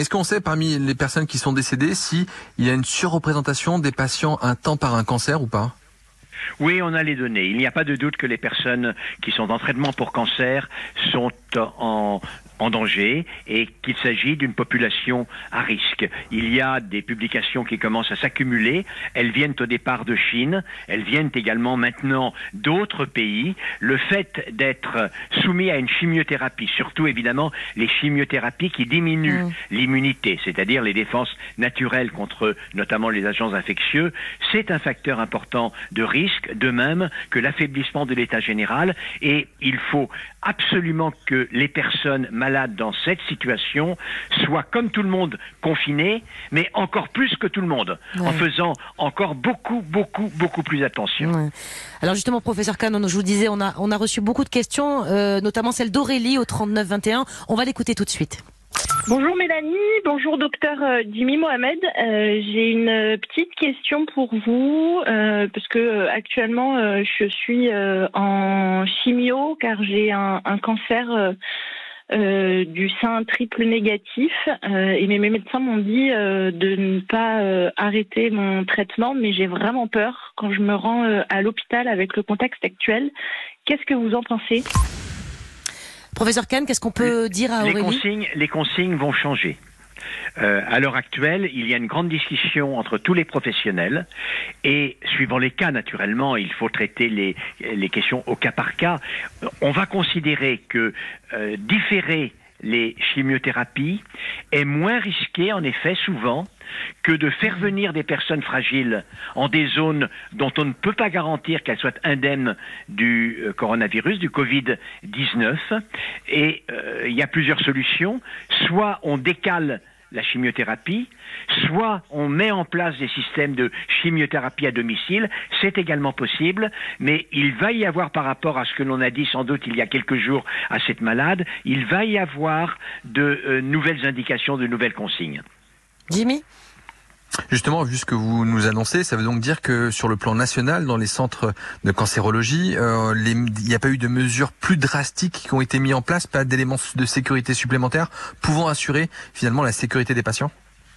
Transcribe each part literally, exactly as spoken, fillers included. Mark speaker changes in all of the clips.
Speaker 1: Est-ce qu'on sait parmi les personnes qui sont décédées s'il y a une surreprésentation des patients atteints par un cancer ou pas ?
Speaker 2: Oui, on a les données. Il n'y a pas de doute que les personnes qui sont en traitement pour cancer sont en, en danger et qu'il s'agit d'une population à risque. Il y a des publications qui commencent à s'accumuler. Elles viennent au départ de Chine. Elles viennent également maintenant d'autres pays. Le fait d'être soumis à une chimiothérapie, surtout évidemment les chimiothérapies qui diminuent mmh. l'immunité, c'est-à-dire les défenses naturelles contre notamment les agents infectieux, c'est un facteur important de risque, de même que l'affaiblissement de l'état général. Et il faut absolument que les personnes malades dans cette situation soient comme tout le monde confinées, mais encore plus que tout le monde, ouais. en faisant encore beaucoup, beaucoup, beaucoup plus attention.
Speaker 3: Ouais. Alors justement, professeur Kahn, je vous disais, on a, on a reçu beaucoup de questions, euh, notamment celle d'Aurélie au trente-neuf vingt et un. On va l'écouter tout de suite.
Speaker 4: Bonjour Mélanie, bonjour docteur Jimmy Mohamed. Euh, j'ai une petite question pour vous euh, parce que euh, actuellement euh, je suis euh, en chimio car j'ai un, un cancer euh, euh, du sein triple négatif euh, et mes, mes médecins m'ont dit euh, de ne pas euh, arrêter mon traitement, mais j'ai vraiment peur quand je me rends euh, à l'hôpital avec le contexte actuel. Qu'est-ce que vous en pensez ?
Speaker 3: Professeur Kahn, qu'est-ce qu'on peut dire à Aurélie ?
Speaker 2: Les consignes, les consignes vont changer. Euh, à l'heure actuelle, il y a une grande discussion entre tous les professionnels et, suivant les cas naturellement, il faut traiter les, les questions au cas par cas. On va considérer que euh, différer les chimiothérapies est moins risqué, en effet, souvent, que de faire venir des personnes fragiles en des zones dont on ne peut pas garantir qu'elles soient indemnes du euh, coronavirus, du covid dix-neuf. Et euh, il y a plusieurs solutions. Soit on décale la chimiothérapie, soit on met en place des systèmes de chimiothérapie à domicile, c'est également possible, mais il va y avoir, par rapport à ce que l'on a dit sans doute il y a quelques jours à cette malade, il va y avoir de euh, nouvelles indications, de nouvelles consignes.
Speaker 3: Jimmy ?
Speaker 1: Justement, vu ce que vous nous annoncez, ça veut donc dire que sur le plan national, dans les centres de cancérologie, euh, les, il n'y a pas eu de mesures plus drastiques qui ont été mises en place, pas d'éléments de sécurité supplémentaires pouvant assurer finalement la sécurité des patients ?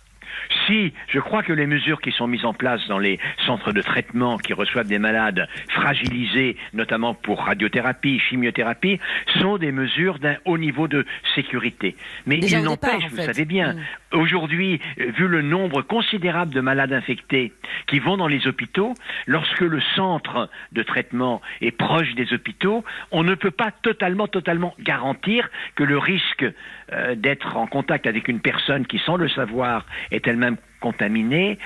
Speaker 2: Si, je crois que les mesures qui sont mises en place dans les centres de traitement qui reçoivent des malades fragilisés, notamment pour radiothérapie, chimiothérapie, sont des mesures d'un haut niveau de sécurité. Mais
Speaker 3: Déjà
Speaker 2: il
Speaker 3: départ,
Speaker 2: n'empêche,
Speaker 3: en
Speaker 2: vous
Speaker 3: fait.
Speaker 2: savez bien,
Speaker 3: mmh.
Speaker 2: aujourd'hui, vu le nombre considérable de malades infectés qui vont dans les hôpitaux, lorsque le centre de traitement est proche des hôpitaux, on ne peut pas totalement, totalement garantir que le risque euh, d'être en contact avec une personne qui, sans le savoir, est elle-même contaminée,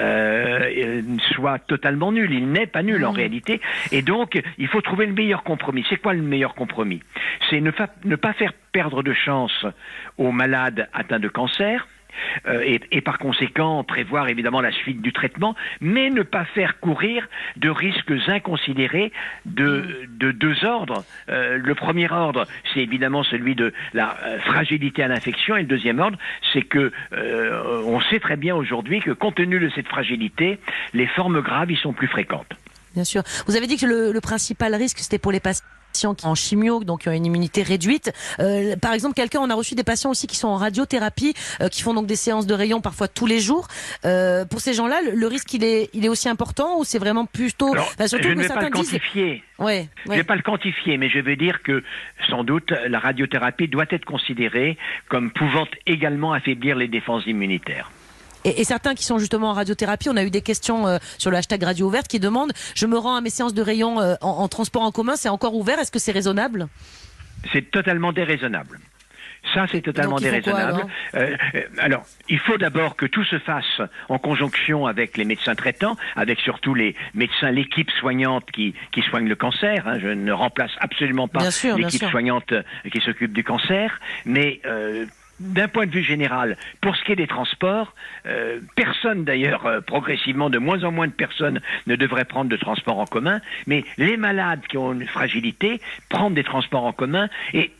Speaker 2: euh, soit totalement nul. Il n'est pas nul mmh. en réalité. Et donc, il faut trouver le meilleur compromis. C'est quoi le meilleur compromis ? C'est ne, fa- ne pas faire perdre de chance aux malades atteints de cancer, Euh, et, et par conséquent prévoir évidemment la suite du traitement, mais ne pas faire courir de risques inconsidérés de, de deux ordres. Euh, le premier ordre, c'est évidemment celui de la euh, fragilité à l'infection, et le deuxième ordre, c'est que euh, on sait très bien aujourd'hui que compte tenu de cette fragilité, les formes graves y sont plus fréquentes.
Speaker 3: Bien sûr. Vous avez dit que le, le principal risque, c'était pour les patients qui sont en chimio, donc qui ont une immunité réduite. Euh, par exemple, quelqu'un, on a reçu des patients aussi qui sont en radiothérapie, euh, qui font donc des séances de rayons parfois tous les jours. Euh, pour ces gens-là, le, le risque, il est, il est aussi important, ou c'est vraiment plutôt...
Speaker 2: Alors,
Speaker 3: enfin, surtout
Speaker 2: je ne
Speaker 3: que
Speaker 2: vais pas le quantifier.
Speaker 3: Disent... Ouais, ouais.
Speaker 2: Je ne vais pas le quantifier, mais je vais dire que, sans doute, la radiothérapie doit être considérée comme pouvant également affaiblir les défenses immunitaires.
Speaker 3: Et, et certains qui sont justement en radiothérapie, on a eu des questions euh, sur le hashtag Radio Ouverte qui demandent « Je me rends à mes séances de rayons euh, en, en transport en commun, c'est encore ouvert, est-ce que c'est raisonnable ?»
Speaker 2: C'est totalement déraisonnable. Ça, c'est totalement
Speaker 3: Donc,
Speaker 2: déraisonnable.
Speaker 3: Quoi, alors,
Speaker 2: euh, euh, alors, il faut d'abord que tout se fasse en conjonction avec les médecins traitants, avec surtout les médecins, l'équipe soignante qui, qui soigne le cancer. Hein. Je ne remplace absolument pas
Speaker 3: sûr,
Speaker 2: l'équipe soignante qui s'occupe du cancer, mais... Euh, d'un point de vue général, pour ce qui est des transports, euh, personne d'ailleurs, euh, progressivement, de moins en moins de personnes ne devraient prendre de transports en commun, mais les malades qui ont une fragilité prennent des transports en commun, et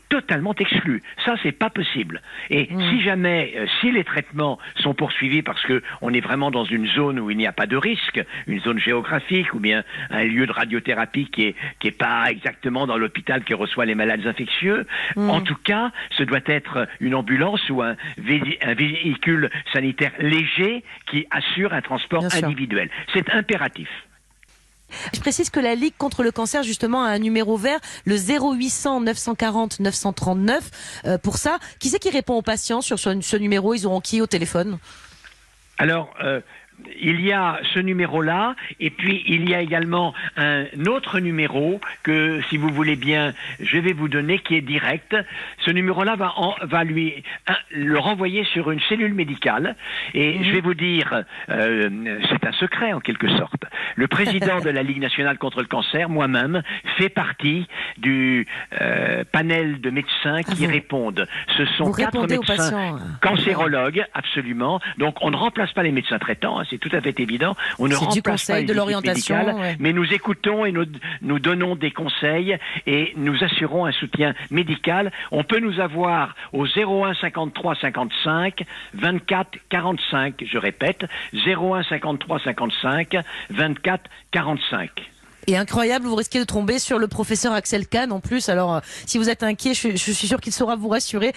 Speaker 2: totalement exclu. Ça, c'est pas possible. Et
Speaker 3: Mmh.
Speaker 2: si jamais, euh, si les traitements sont poursuivis parce que on est vraiment dans une zone où il n'y a pas de risque, une zone géographique ou bien un lieu de radiothérapie qui est qui est pas exactement dans l'hôpital qui reçoit les malades infectieux,
Speaker 3: Mmh.
Speaker 2: en tout cas, ce doit être une ambulance ou un, vé- un véhicule sanitaire léger qui assure un transport
Speaker 3: Bien sûr.
Speaker 2: individuel. C'est impératif.
Speaker 3: Je précise que la Ligue contre le cancer, justement, a un numéro vert, le zéro huit cent neuf cent quarante neuf cent trente-neuf. Euh, pour ça, qui c'est qui répond aux patients sur ce, ce numéro? Ils auront qui au téléphone?
Speaker 2: Alors, euh, il y a ce numéro-là, et puis il y a également un autre numéro que, si vous voulez bien, je vais vous donner, qui est direct. Ce numéro-là va, en- va lui un, le renvoyer sur une cellule médicale, et
Speaker 3: Mmh.
Speaker 2: je vais vous dire, euh, c'est un secret en quelque sorte. Le président de la Ligue nationale contre le cancer, moi-même, fait partie du euh, panel de médecins qui
Speaker 3: Ah, vous-
Speaker 2: répondent. Ce sont
Speaker 3: Vous
Speaker 2: quatre
Speaker 3: répondez aux
Speaker 2: médecins
Speaker 3: patients.
Speaker 2: cancérologues, absolument. Donc on ne remplace pas les médecins traitants, hein, c'est tout à fait évident. On ne
Speaker 3: C'est du
Speaker 2: remplace pas
Speaker 3: conseil,
Speaker 2: les
Speaker 3: de
Speaker 2: équipes
Speaker 3: l'orientation,
Speaker 2: médicales,
Speaker 3: ouais.
Speaker 2: mais nous écoutons et nous, nous donnons des conseils et nous assurons un soutien médical. On peut nous avoir au zéro un cinquante-trois cinquante-cinq vingt-quatre quarante-cinq, je répète, zéro un cinquante-trois cinquante-cinq vingt-quatre quarante-cinq.
Speaker 3: Et incroyable, vous risquez de tomber sur le professeur Axel Kahn en plus. Alors, euh, si vous êtes inquiet, je, je suis sûr qu'il saura vous rassurer.